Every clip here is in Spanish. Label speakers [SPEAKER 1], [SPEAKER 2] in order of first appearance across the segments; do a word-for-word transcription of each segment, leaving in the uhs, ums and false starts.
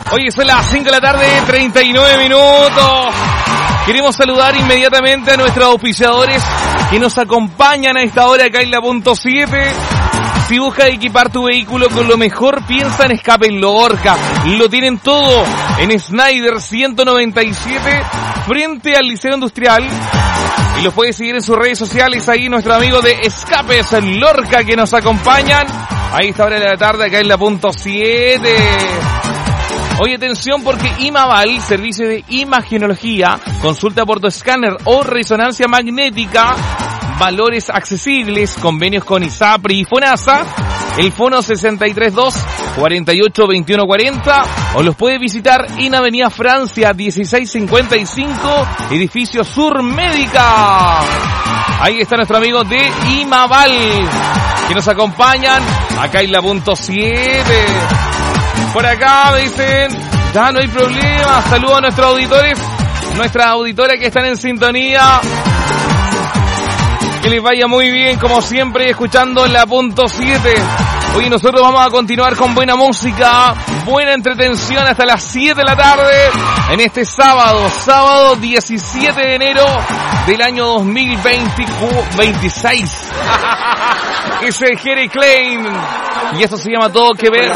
[SPEAKER 1] Oye, son las cinco de la tarde, treinta y nueve minutos. Queremos saludar inmediatamente a nuestros auspiciadores que nos acompañan a esta hora acá en la punto siete. Si buscas equipar tu vehículo con lo mejor, piensa en Escape Lorca. Lo tienen todo en Snyder ciento noventa y siete, frente al Liceo Industrial. Y los puedes seguir en sus redes sociales. Ahí nuestro amigo de Escapes Lorca que nos acompañan a esta hora de la tarde acá en la punto siete. Oye, atención, porque Imaval, servicio de imagenología, consulta por tu escáner o resonancia magnética, valores accesibles, convenios con ISAPRI y FONASA, el fono sesenta y tres dos, cuarenta y ocho, veintiuno cuarenta, o los puedes visitar en Avenida Francia dieciséis cincuenta y cinco, edificio Sur Médica. Ahí está nuestro amigo de Imaval, que nos acompañan acá en la punto siete. Por acá me dicen, ya no hay problema, saludos a nuestros auditores, nuestras auditoras que están en sintonía. Que les vaya muy bien, como siempre, escuchando la punto siete. Hoy nosotros vamos a continuar con buena música, buena entretención hasta las siete de la tarde, en este sábado, sábado diecisiete de enero del año dos mil veintiséis. Es el Jerry Klein, y esto se llama Todo Que Ver.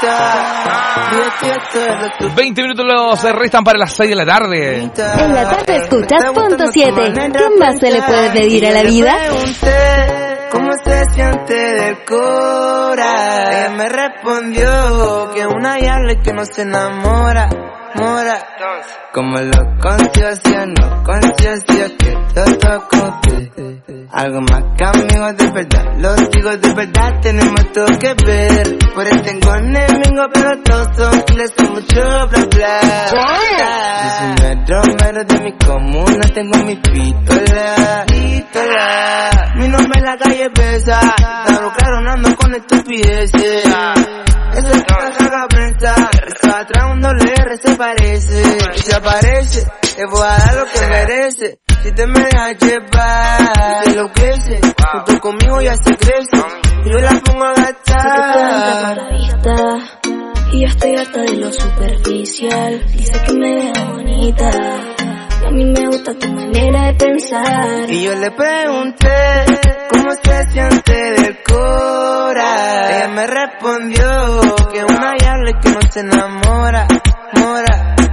[SPEAKER 1] veinte minutos los restan para las seis de la tarde.
[SPEAKER 2] En la tarde escuchas punto siete. ¿Qué más se le puede pedir a la vida?
[SPEAKER 3] ¿Cómo se siente del cora? Ella me respondió que una diabla y que no se enamora, mora. Como lo conciencia, no conciencia, que yo toco que algo más que amigos de verdad. Los digo de verdad, tenemos todo que ver. Por eso tengo enemigos, pero todos son les son mucho bla bla. Yo soy un romero de mi comuna, tengo mi pistola, pistola. Mi nombre en la calle pesa, claro, claro, no ando con estupideces. Eso es que no saca prensa, eso atrás un doble R se parece. Y se aparece, te voy a dar lo que merece. Si te me dejas llevar, si te enloquece, junto conmigo ya se crece. Y yo la pongo a gastar.
[SPEAKER 2] La vista, y yo estoy harta de lo superficial. Dice que me veo bonita, y a mí me gusta tu manera de pensar.
[SPEAKER 3] Y yo le pregunté cómo se siente del cora. Ella me respondió que una diabla y que no se enamora, mora.